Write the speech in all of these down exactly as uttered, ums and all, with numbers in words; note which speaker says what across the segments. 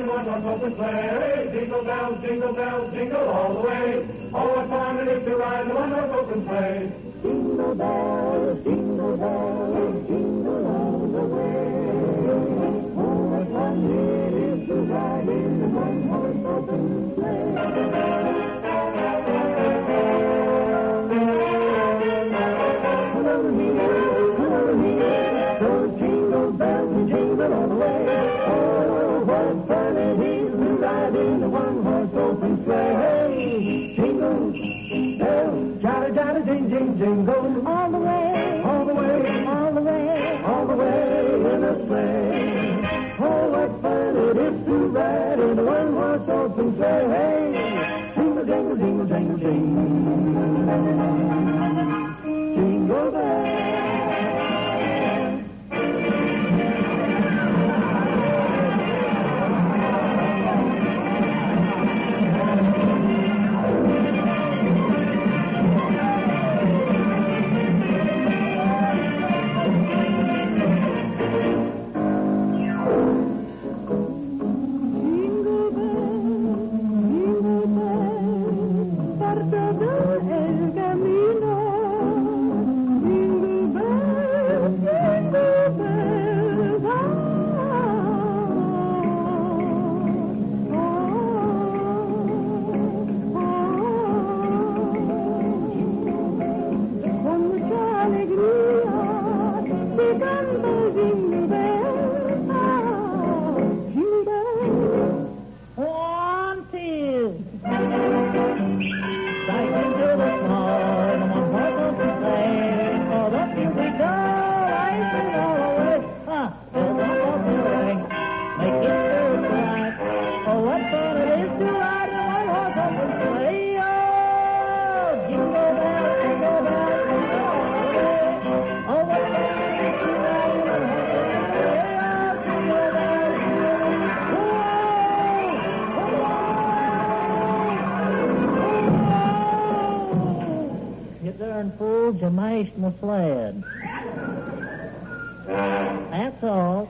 Speaker 1: in one horse open sleigh. Jingle bells, jingle bells, jingle all the way. Oh, what fun it is to ride in a one horse open sleigh.
Speaker 2: Jingle bells, jingle bells, jingle all the way. Oh, what fun it is to ride in a one horse open sleigh. Jingle all the way. Oh, what fun it is to ride in a one-horse open sleigh. Jingle bells, jolly, jolly, jing, jing, jingle all the way, all the way, all the way, all the way in a sleigh. Oh, what fun it is to ride in a one-horse open sleigh. Jingle, jingle, jingle, jingle, jingle, jingle bells.
Speaker 3: My sled. That's all.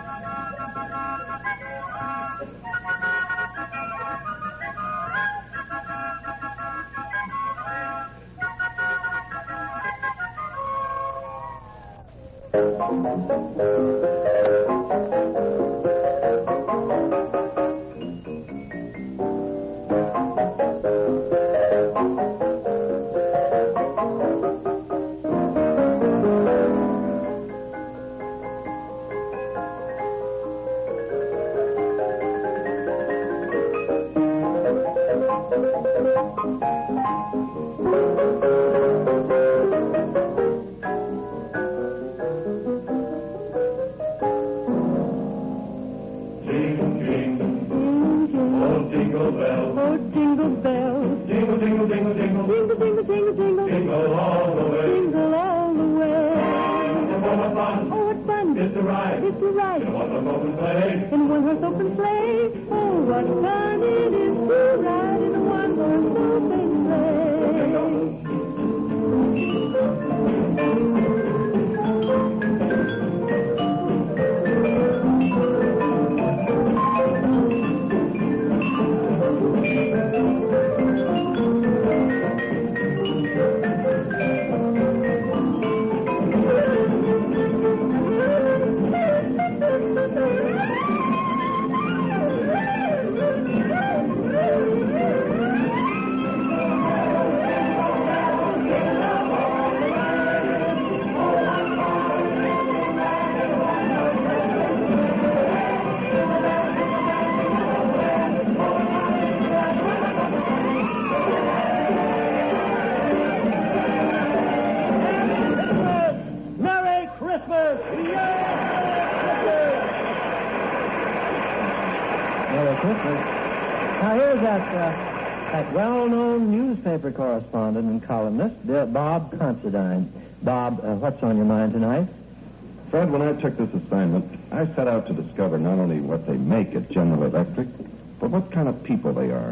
Speaker 3: Newspaper correspondent and columnist, uh, Bob Considine. Bob, uh, what's on your mind tonight?
Speaker 4: Fred, when I took this assignment, I set out to discover not only what they make at General Electric, but what kind of people they are.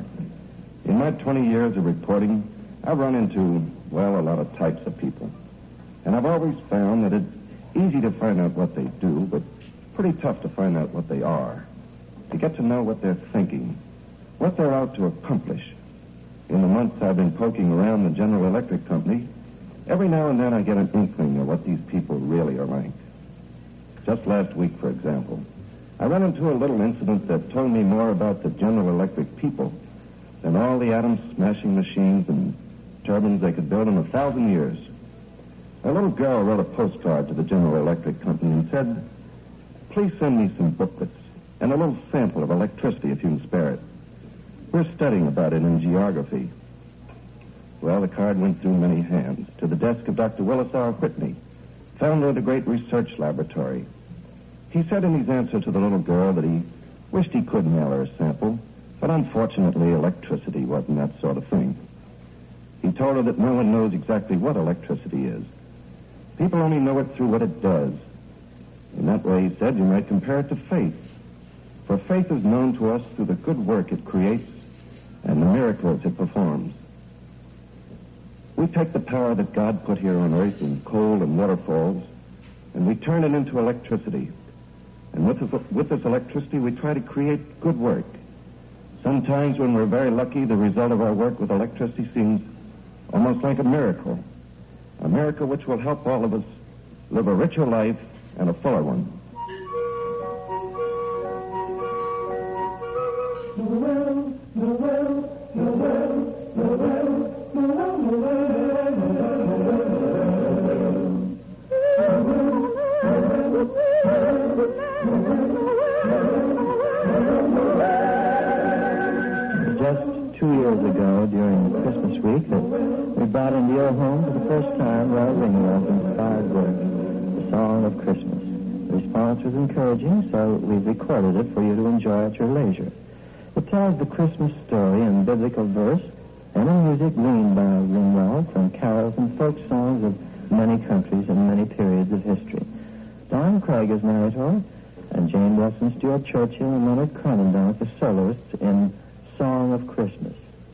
Speaker 4: In my twenty years of reporting, I've run into, well, a lot of types of people. And I've always found that it's easy to find out what they do, but pretty tough to find out what they are. to get to know what they're thinking, what they're out to accomplish. In the months I've been poking around the General Electric Company, every now and then I get an inkling of what these people really are like. Just last week, for example, I ran into a little incident that told me more about the General Electric people than all the atom-smashing machines and turbines they could build in a thousand years. A little girl wrote a postcard to the General Electric Company and said, "Please send me some booklets and a little sample of electricity if you can spare it. We're studying about it in geography." Well, the card went through many hands to the desk of Doctor Willis R. Whitney, founder of the great research laboratory. He said in his answer to the little girl that he wished he could mail her a sample, but unfortunately electricity wasn't that sort of thing. He told her that no one knows exactly what electricity is. People only know it through what it does. In that way, he said, you might compare it to faith. For faith is known to us through the good work it creates and the miracles it performs. We take the power that God put here on earth in coal and waterfalls, and we turn it into electricity. And with this, with this electricity, we try to create good work. Sometimes when we're very lucky, the result of our work with electricity seems almost like a miracle. A miracle which will help all of us live a richer life and a fuller one.
Speaker 3: Just two years ago, during the Christmas week, that we brought into your home for the first time Roy Ringwald's inspired work, The Song of Christmas. The response was encouraging, so we've recorded it for you to enjoy at your leisure. It tells the Christmas story in biblical verse and in music gleaned by Ringwald from carols and folk songs of many countries and many periods of history. Don Craig is narrator, and Jane Wilson, Stuart Churchill, and Leonard Cronenberg the soloists in Song of Christmas.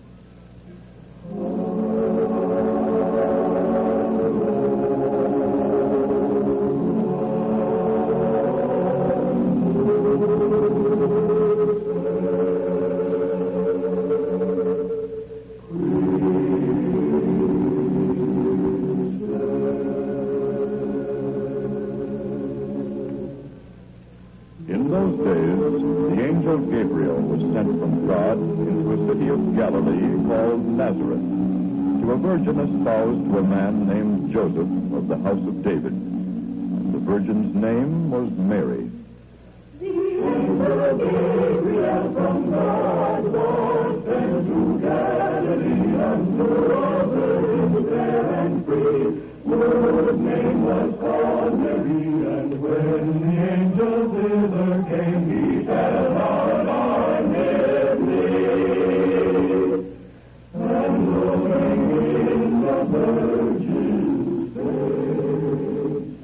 Speaker 5: In those days, the angel Gabriel was sent from God into a city of Galilee called Nazareth to a virgin espoused to a man named Joseph of the house of David. And the virgin's name was Mary.
Speaker 1: The angel Gabriel from God was sent to Galilee unto a virgin fair and free, whose name was called Mary. And when the angel thither came, he said, Our Lord is near. And looking in the virgin's face,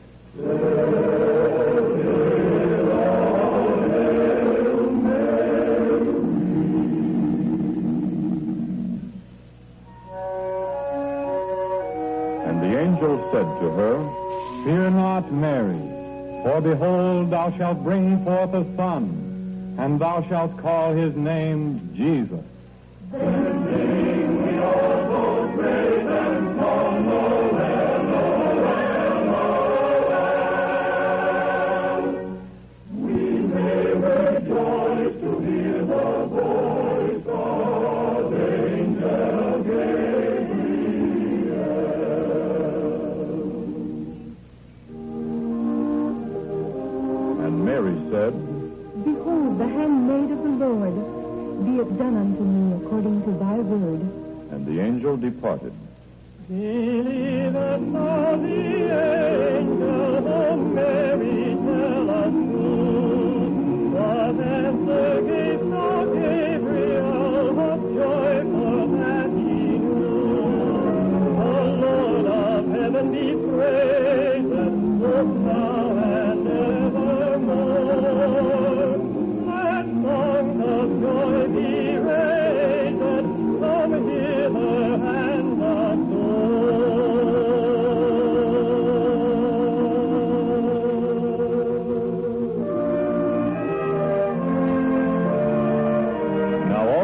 Speaker 1: said, Hail, Hail Mary.
Speaker 5: And the angel said to her,
Speaker 6: Fear not, Mary, for behold, thou shalt bring forth a son, and thou shalt call his name Jesus.
Speaker 1: Then sing we all both praise and song, Noel, Noel, Noel. We may rejoice to hear the voice of angel Gabriel.
Speaker 5: and Mary said,
Speaker 7: Behold, the handmaid of the Lord, be it done unto me according to thy word.
Speaker 5: and the angel departed.
Speaker 1: Believeth thou the angel whom Mary telleth me, what answer gave thou Gabriel of joyful that he knew? O Lord of heaven, be praised, both now and evermore. Let songs of joy be raised from hither and afar.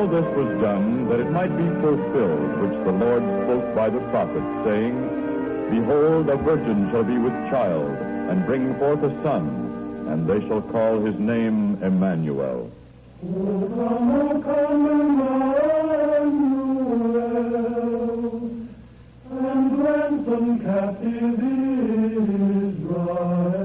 Speaker 5: this was done that it might be fulfilled which the Lord spoke by the prophet, saying, Behold, a virgin shall be with child, and bring forth a son, and they shall call his name Emmanuel.
Speaker 1: O come, O come, Emmanuel, and ransom captive Israel,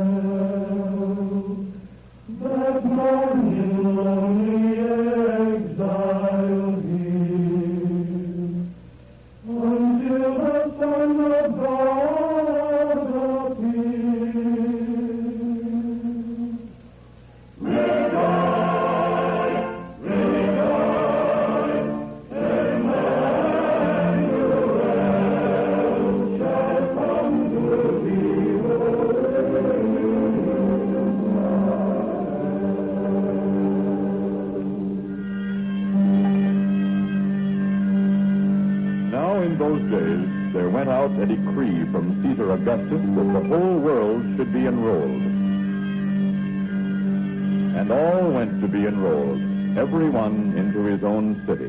Speaker 1: that mourn in lonely exile here, until the Son of God appear.
Speaker 5: In those days, there went out a decree from Caesar Augustus that the whole world should be enrolled. And all went to be enrolled, every one into his own city.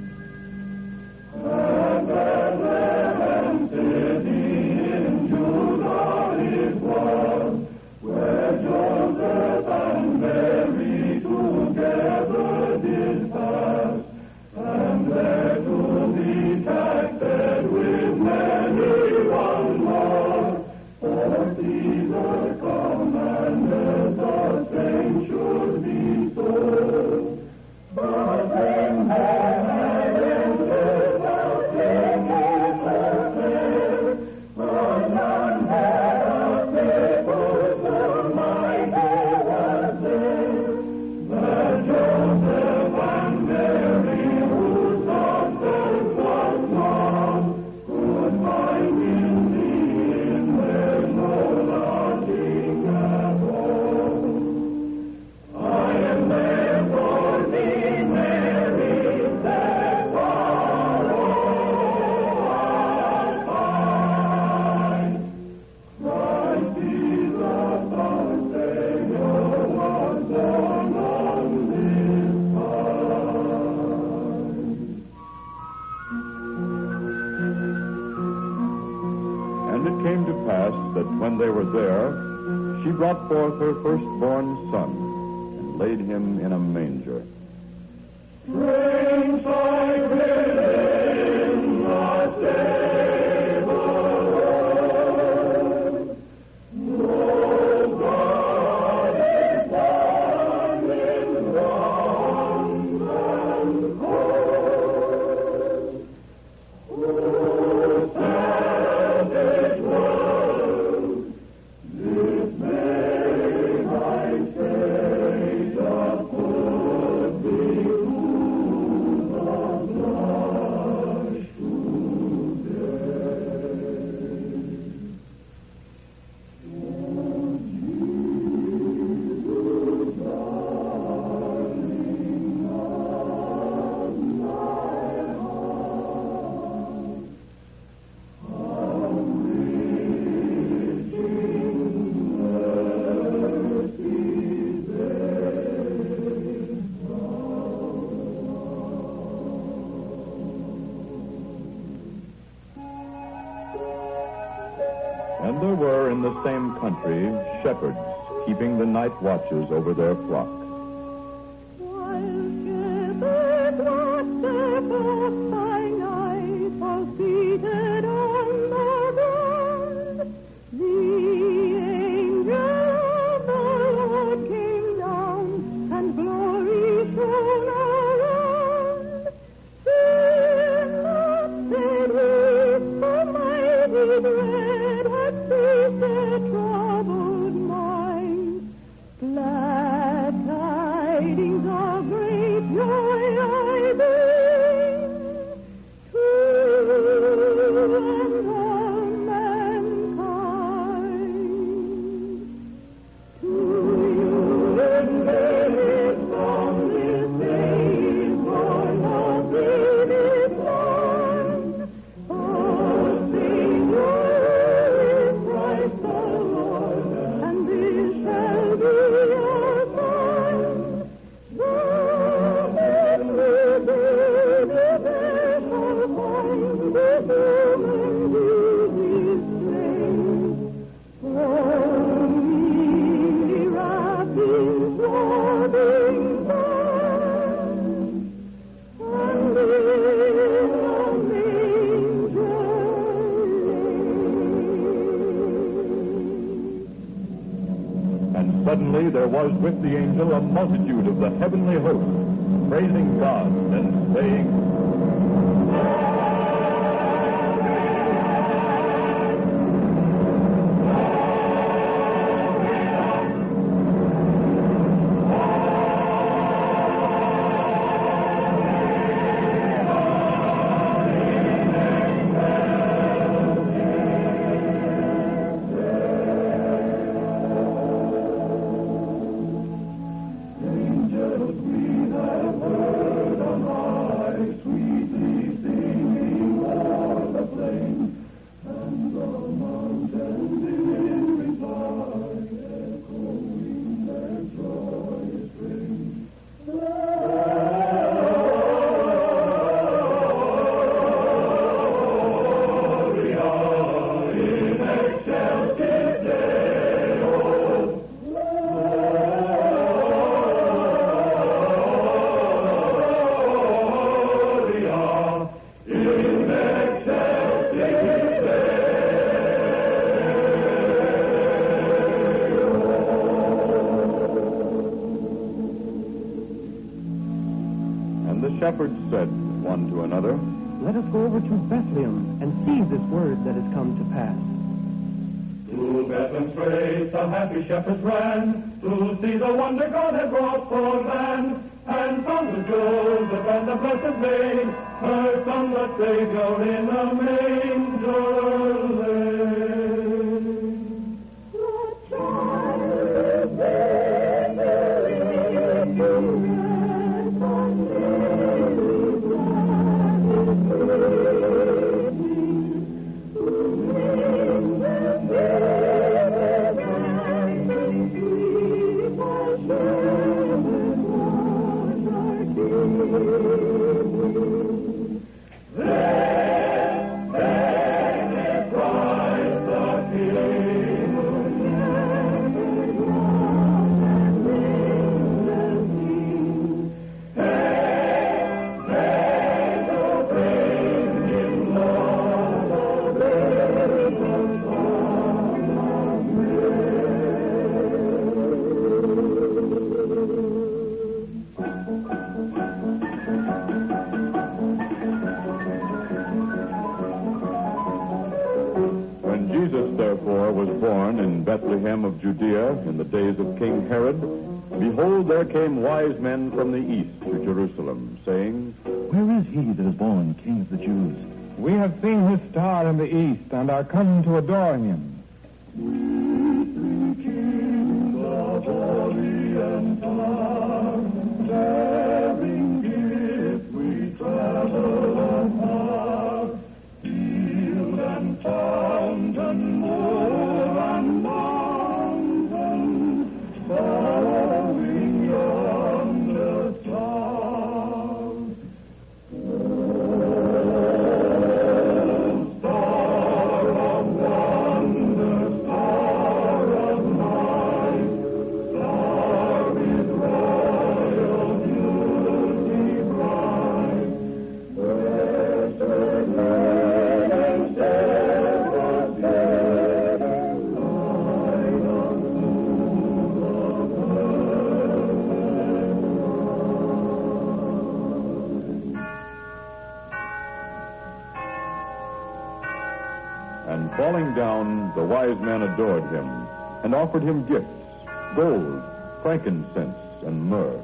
Speaker 5: When they were there, she brought forth her firstborn son and laid him in a manger.
Speaker 1: Strange sight within the stable, no God is born in wrong and cold. Oh, savage world, this may my state of good be full of blush today. Oh, Jesus, darling of my heart, how rich in mercy they
Speaker 5: And there were in the same country shepherds keeping the night watches over their flock.
Speaker 2: While shepherds watched their flocks by night, all seated on the ground, the angel of the Lord came down, and glory shone around. Fear not, said he, for mighty dread hath seized their troubled minds. Glad
Speaker 5: there was with the angel a multitude of the heavenly host, praising God and saying, Shepherds said one to another,
Speaker 8: Let us go over to Bethlehem and see this word that has come to pass.
Speaker 1: To Bethlehem straight the happy shepherds ran, to see the wonder God had wrought for man. And found the Joseph and the blessed maid, her son the Savior in a manger laid.
Speaker 2: The child there in Jerusalem.
Speaker 5: Was born in Bethlehem of Judea in the days of King Herod, behold, there came wise men from the east to Jerusalem, saying,
Speaker 3: Where is he that is born King of the Jews?
Speaker 6: We have seen his star in the east and are come to adore him.
Speaker 5: And falling down, the wise men adored him and offered him gifts, gold, frankincense, and myrrh.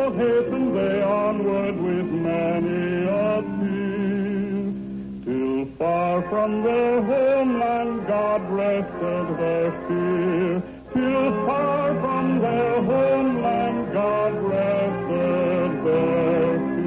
Speaker 1: hasten they onward with many a tear, till far from their homeland God rested their fear, till far from their homeland God rested their fear.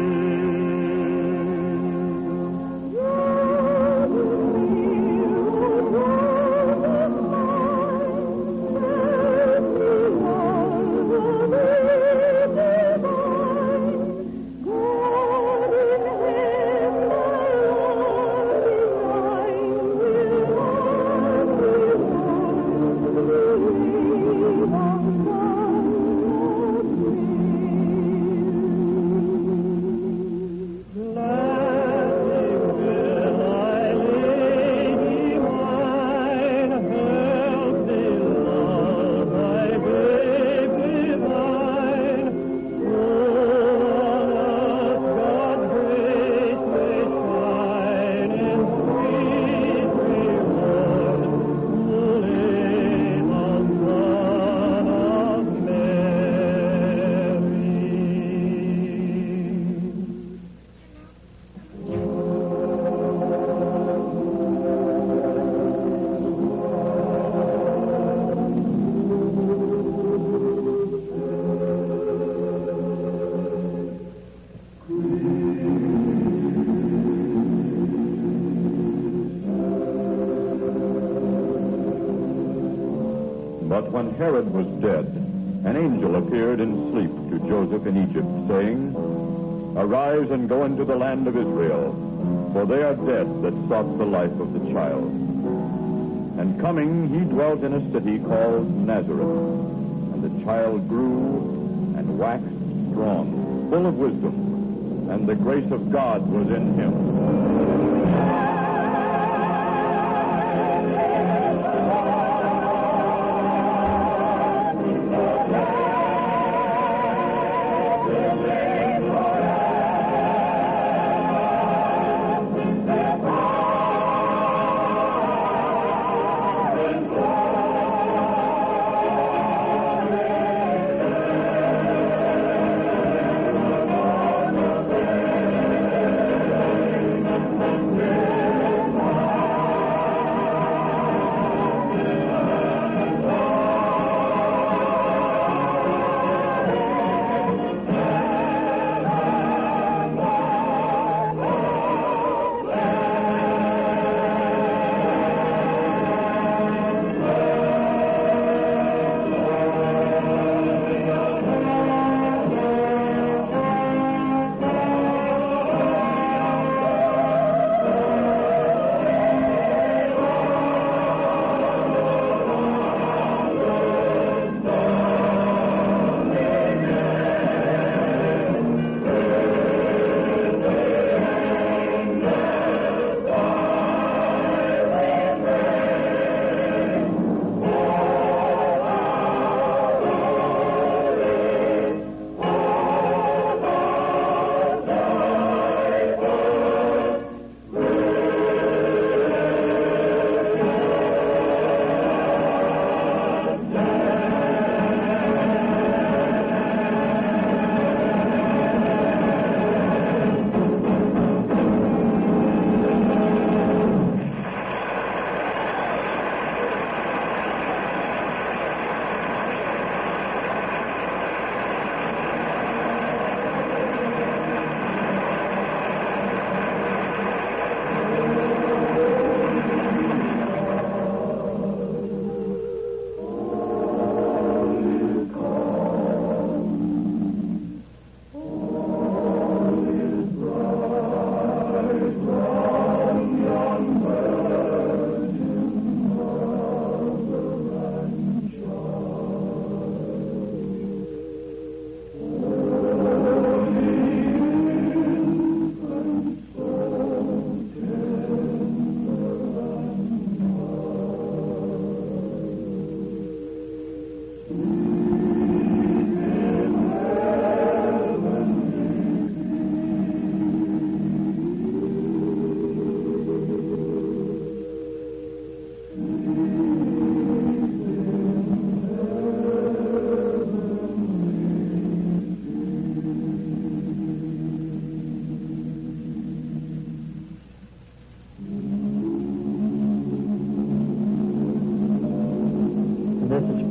Speaker 5: But when Herod was dead, an angel appeared in sleep to Joseph in Egypt, saying, Arise and go into the land of Israel, for they are dead that sought the life of the child. And coming, he dwelt in a city called Nazareth. And the child grew and waxed strong, full of wisdom, and the grace of God was in him.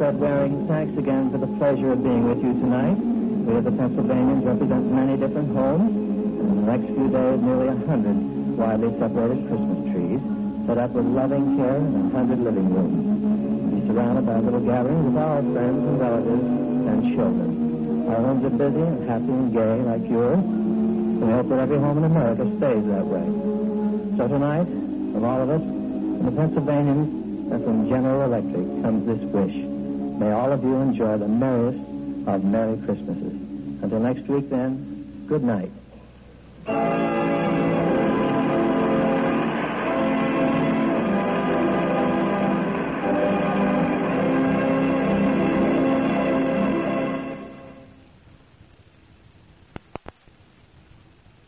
Speaker 3: Fred Waring, thanks again for the pleasure of being with you tonight. We of the Pennsylvanians represent many different homes, and in the next few days, nearly a hundred widely separated Christmas trees, set up with loving care in a hundred living rooms. Be surrounded by little gatherings of our friends and relatives and children. Our homes are busy and happy and gay like yours. We hope that every home in America stays that way. So tonight, from all of us, from the Pennsylvanians, and from General Electric comes this wish. May all of you enjoy the merriest of Merry Christmases. Until next week, then, good night.